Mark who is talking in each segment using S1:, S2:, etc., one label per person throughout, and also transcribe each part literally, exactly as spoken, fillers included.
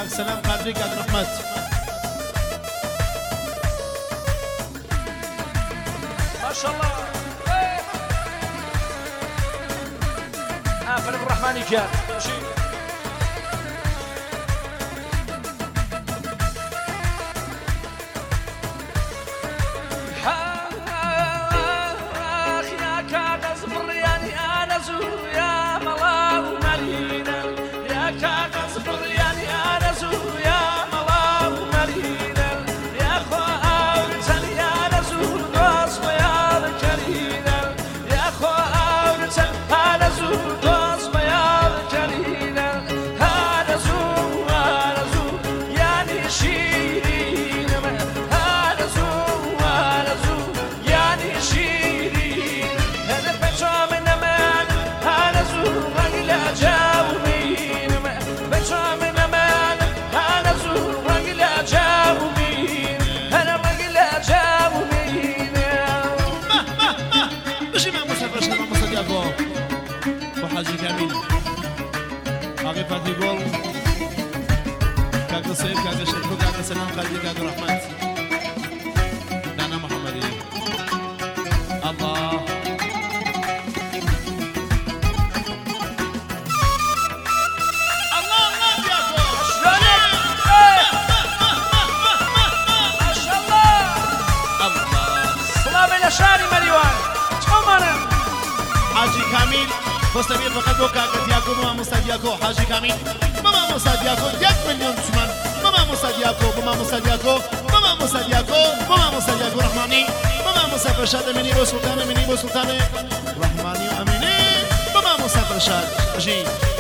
S1: كاك سلام قادري كاك رحمت
S2: ما شاء الله. اه فلم الرحمن جاب
S1: حاجي كامل أغي فاتي جول كاك صيف كاك شرفو كاك سلام قادري كاك رحمت نانا محمدي الله الله الله يا
S2: ما شاء الله
S1: الله
S2: سلام إلى شاري مليون تماما
S1: حاجي كامل مستمر فقط بو كاك دياكو ماما موسى دياكو حاجي كامل ماما موسى دياكو يك مليون تومان ماما موسى دياكو ماما موسى دياكو ماما موسى دياكو ماما موسى دياكو رحماني ماما موسى فرشاد مني بو سلطان مني بو سلطان رحماني واميني ماما موسى فرشاد جي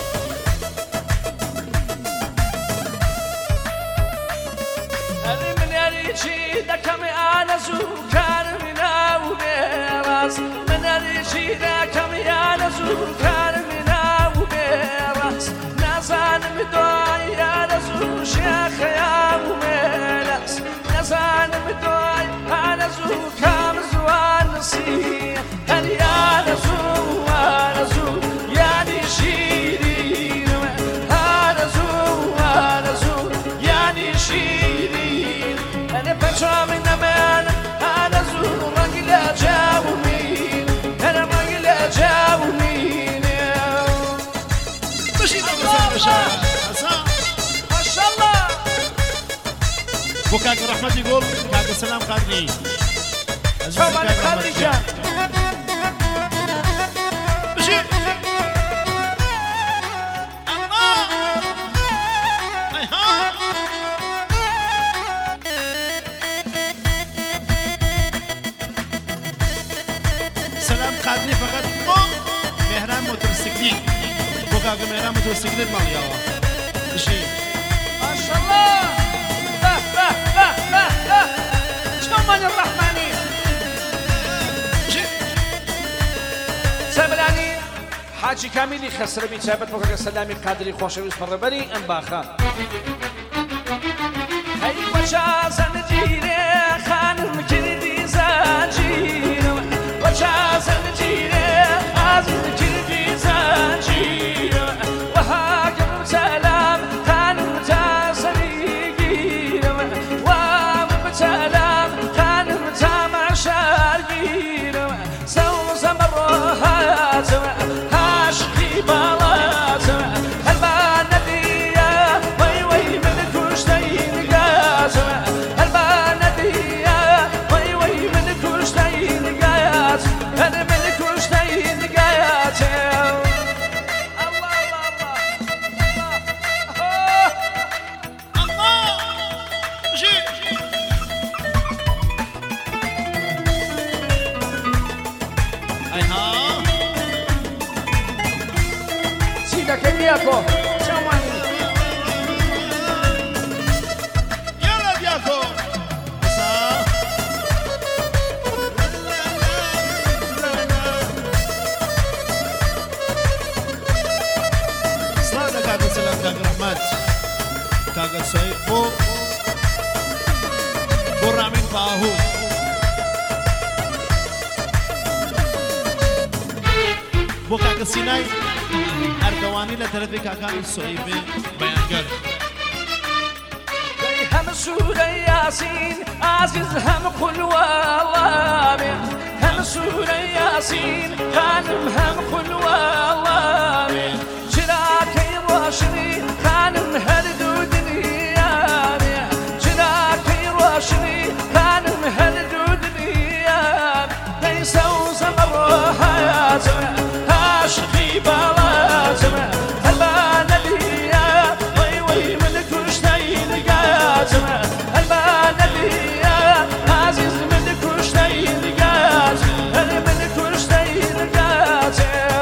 S2: أنا من يريجي دكمي أنا زوكار من أوبراس من يريجي دكمي أنا زوكار من أوبراس نزان بدوي أنا زو شيخ يا مملاس نزان بدوي أنا زوكام زوان نسي هل أنا زو أنا زو يعني شيرين أنا زو أنا زو يعني شيرين أنا بشرب من أمان أنا زور رجل أجاوبين أنا رجل أجاوبين
S1: ماشي بابا
S2: ما شاء الله
S1: بو كاك رحمت يقول كاك سلام قادري
S2: شوف أنا قادري جان
S1: ماشي الله هاي ها سلام قادري فقط بو مهران موتورسيكلي بو كاك مهران موتورسيكلي مالياوا ماشي
S2: ما شاء الله لا لا لا لا لا شوف أنا الرحماني
S1: ماشي
S2: سبلاني حاجي كاملي خسر بي ثابت بوكا سلامي قادري خوشويس فربري ام باخا هاي وجازا نجيري خانم كردي زاجير وجازا نجيري خازم كردي زاجير وهاجم سلام خانم تاسريقير وام سلام خانم تامع شارقير سوز مروحات هاشقي بلات هالبان نبيا وي وي من كشتين قاس هالبان نبيا وي وي من كشتين قاس انا من كشتين قاس الله الله الله
S1: الله ماشي هاي ها
S2: سيدا كمياكو شواني
S1: يلا دياكو صح صلاة كاك سلام كاك رحمت كاك سويف بو بو رامين باهو بو كاك سيناي أردواني لطرف كاكان سويف بيانگر
S2: سورة ياسين عزيز هم كل والله هم سورة ياسين خانم هم كل والله شراكي روشني خانم هردو دنيا شراكي روشني خانم هردو دنيا ليسوا زمر حياتنا عاشقي بلاتنا هلبان ليا وي وي من كشتي لقاتنا هلبان ليا عزيز من كشتي لقات هل من كشتي لقات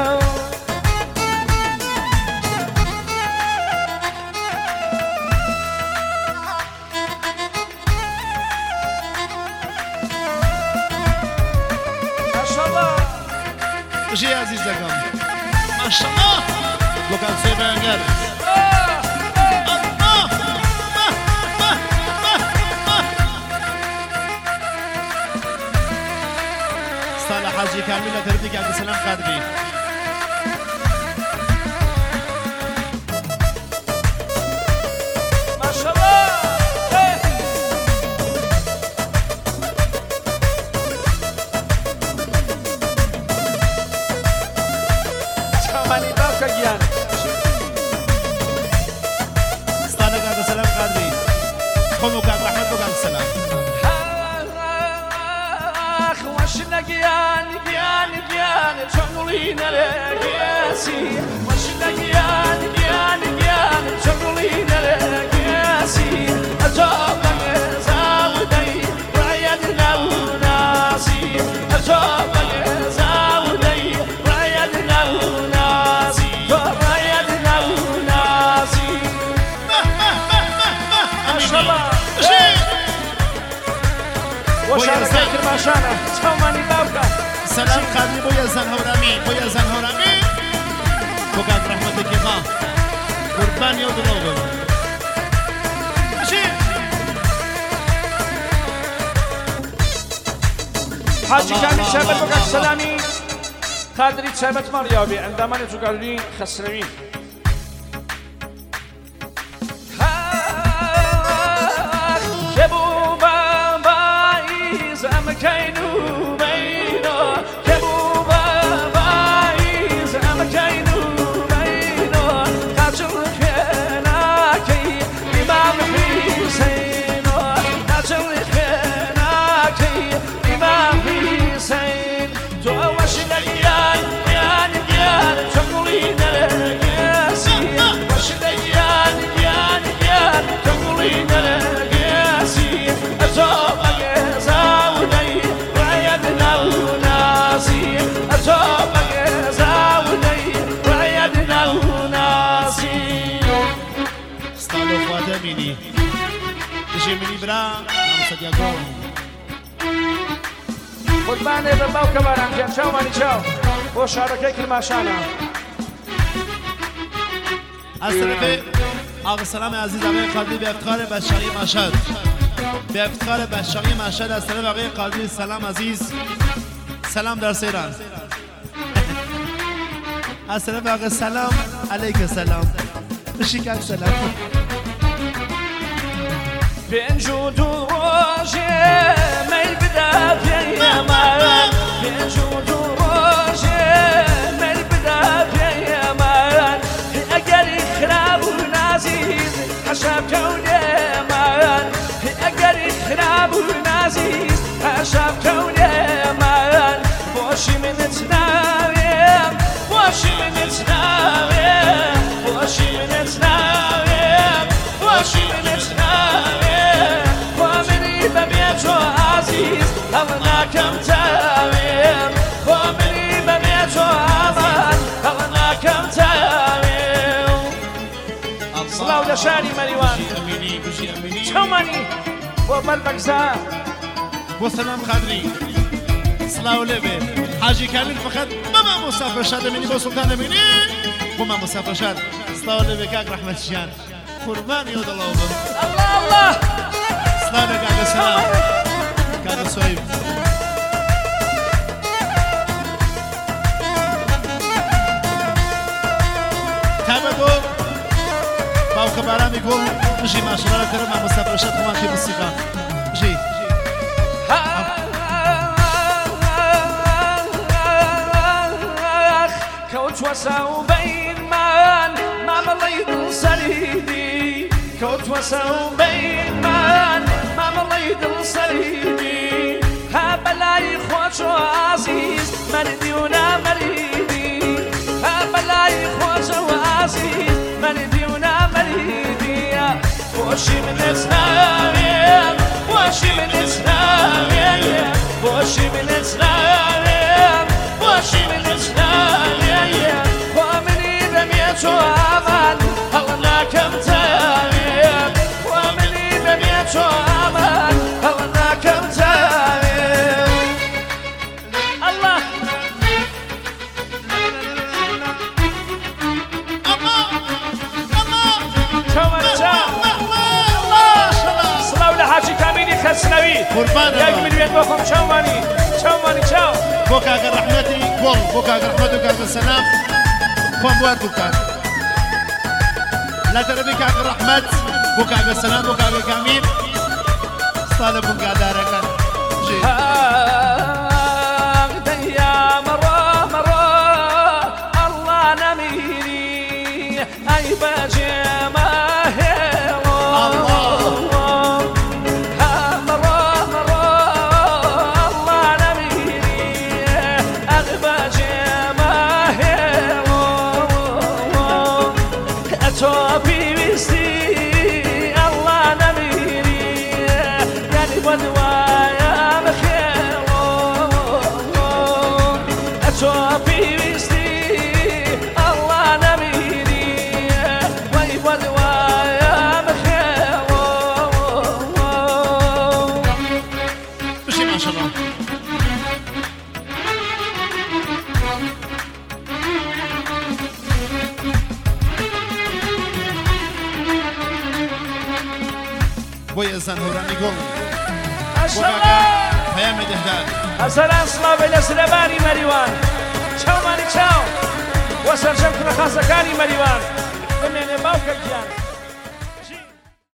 S2: ما شاء الله
S1: جي عزيزكم ما شاء الله وكان سيبا انقل صالح حاجي كاملة تردك عبد السلام قادري
S2: ما شاء الله ماني باوكا جيان
S1: صالح عبد السلام قادري خلوك عبد الرحمن بوك عبد السلام
S2: اخ وشنا جيان جيان جيان شغلين القياسي وشنا جيان جيان جيان شغلين القياسي اجابك زاودي رعيتنا وناسي اجابك زاودي رعيتنا وناسي رعيتنا وناسي ما شاء الله وشارك كرماشانا تماني باوكا
S1: سلام قادري بويا زن هورامي بويا زن هورامي بوك عبد الرحمن دكيغا قربان يودلوغو ماشي
S2: حاجي كامل شابت بوكا السلامي قادري شابت مريابي عندما نتقالي خسروين كبو باباي زمكينو بينو كبو باباي زمكينو بينو قاتل خناكي إمام حسينو قاتل خناكي إمام حسين توش ليان يان يان تقولين القياسي وش ليان يان يان تقولين القياسي أتوبك زاودي وعيدنا وناسي أتوبك زاودي وعيدنا وناسي
S1: ستالو فادميني تجي مني برا نام سدياغو
S2: قربان بباوكا بارم جان شاو ماني شاو وشاركي كرماشانا
S1: السلام آقا سلام عزیز آقای قادری به افتخار بشاری مشهد به افتخار بشاری مشهد از طرف آقای قادری سلام عزیز سلام در سیران از طرف آقا سلام علیک سلام بشیکک سلام
S2: بنجود روشه میل بدا پیامان بنجود روشه میل بدا پیامان اگر خراب و نازیز حشاب کون من اگر خراب و نازیز حشاب کون من باشی منت ناویم باشی منت ناویم باشی منت ناویم باشی منت ناویم وامنی بمیت و عزیز هلنا کم تاویم وامنی بمیت و آمان هلنا کم تاویم صلاو لشاری مریوان
S1: امینی بشی امینی
S2: چومانی و بلبکزا
S1: و سلام قادری سلاو لبه حاجی کامل فقط ماما مسافر شد امینی با سلطان امینی و ما مسافر شد سلاو لبه کاک رحمت جان قربان یود الله
S2: الله الله
S1: سلاو لبه کاک سلام کاک سویب تابه بو باو خبرامی گو بژی ماشەڵە کەرە مامۆستا پرۆشەت خۆمان پێ موسیقا بژی
S2: كوت وساو بين من ما مضيت صليدي كوت وساو بين من ما مضيت صليدي ها بلاي خوش وعزيز مردي ونا مريدي ها بلاي خوش وعزيز مردي ونا مريدي وشي من اسلامي وشي من اسلامي وشي من اسلامي وشي من اسلامي ومني لم يتعامل هلنا كم تاريخ ومني لم يتعامل هلنا كم تاريخ الله
S1: الله الله
S2: كمان جاء صلاة لحاجي كاميني خسنوي ياك من بيت بخم شوماني شوماني شو
S1: بۆ کاگە ڕەحمەتی گۆڵ بۆ کاگە ڕەحمەت و کاگە سەلام خۆم بوار بکات لە تەرەفی کاگە ڕەحمەت بۆ کاگە سەلام بۆ کاگە کامیر ستا لە بنگادارەکان
S2: دەیا مەڕۆ مەڕۆ ئەڵڵا نەمیری ئەی بەجێمە
S1: بۆ یەزان هەورانی گۆڵ پەیامێ دەهدار
S2: ئەسەلام سڵاوی لە سلەمانی مەریوان چاومانی چاو وە سەرجەم کوڕە خاسەکانی مەریوان بمێنێ باوکە گیان